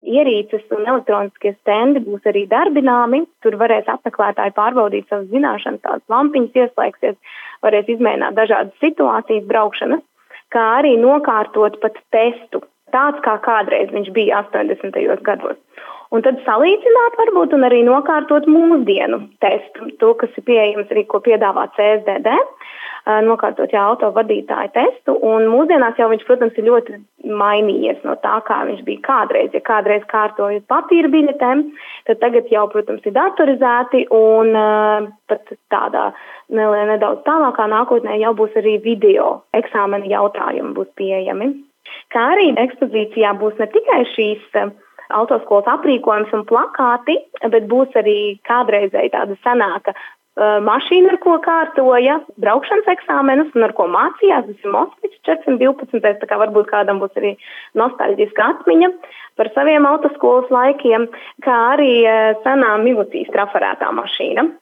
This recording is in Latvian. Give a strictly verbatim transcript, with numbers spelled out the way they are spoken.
ierīces un elektroniskie stendi būs arī darbināmi. Tur varēs apmeklētāji pārbaudīt savas zināšanas, tādas lampiņas ieslēgsies, varēs izmēģināt dažādas situācijas braukšanas, kā arī nokārtot pat testu, tāds kā kādreiz viņš bija astoņdesmitajos gados. Un tad salīdzināt varbūt un arī nokārtot mūsdienu testu, to, kas ir pieejams arī, ko piedāvā C S D D, nokārtot jau auto vadītāju testu. Un mūsdienās jau viņš, protams, ir ļoti mainījies no tā, kā viņš bija kādreiz. Ja kādreiz kārtojot papīra biļetēm, tad tagad jau, protams, ir datorizēti un uh, pat tādā nedaudz tālākā nākotnē jau būs arī video eksāmena jautājumi būs pieejami. Kā arī ekspozīcijā būs ne tikai šīs uh, autoskolas aprīkojums un plakāti, bet būs arī kādreizēji tāda senāka uh, mašīna, ar ko kārtoja braukšanas eksāmenus un ar ko mācījās. Tas ir Moskvičs četri divpadsmit, tā kā varbūt kādam būs arī nostalģiska atmiņa par saviem autoskolas laikiem, kā arī uh, senā Milucijas trafarētā mašīna.